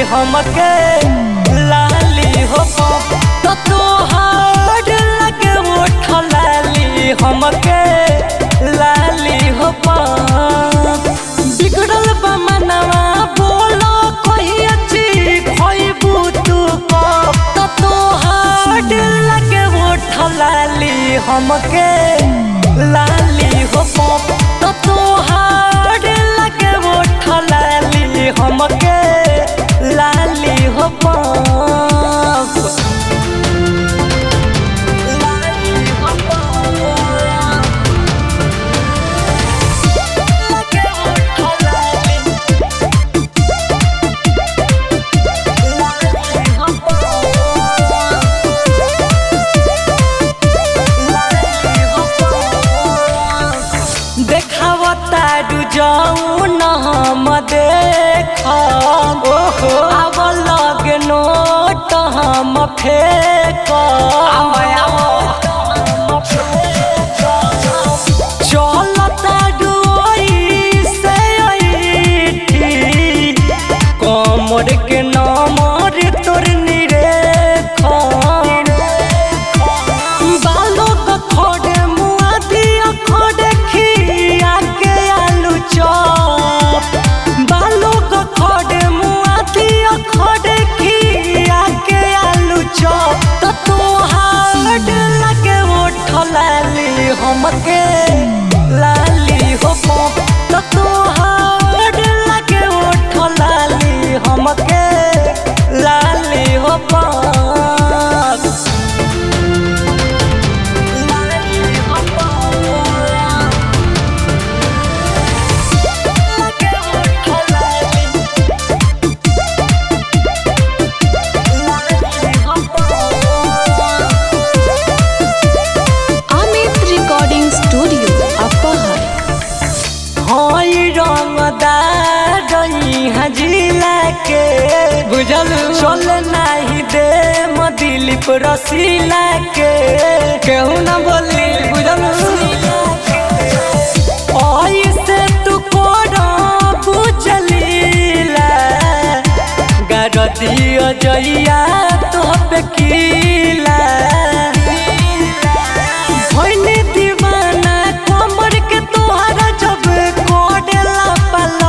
हमके लाली हो तो तोहार लगे ओठ लाली हमके लाली हो बिगड़ल बा मनवा बोलो कोई अच्छी खोइबू तू तो तोहार लगे ओठ लाली हमके लाली हो तो तोहार लगे ओठ लाली हमके लाली हो तारू जाऊँ न हम देख अब लगे नोट हम फेंक चल तारू से कमर के नमर तोर निरेख बालों का खोड़े मुआ दिया खोड़े खिया के आलू चौप बालों का खोड़े मुआ दिया खोड़े खिया के आलू चौप तो तोहार लगे ओठ लाली हमके लाली हो तो तोहार लगे ओठ लाली हमके लाली हो जिला के बुझल चल नहीं दे दिलीप रसीला के केहू न बोली बुझल ऐसे तू कोड़ा बुझलीला गरदिया जइया तो पे कीला भइने दीवाना कमर के तोहरा जब कोडेला पलो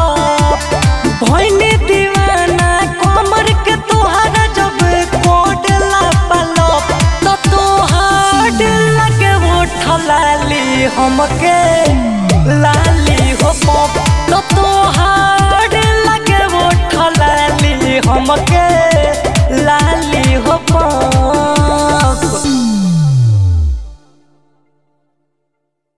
भइने दीवाना कमर के तोहरा जब कोडेला पलो तो तोहार लगे ओठ लाली हमके लाली हो तो तोहार लगे ओठ लाली हमके लाली हो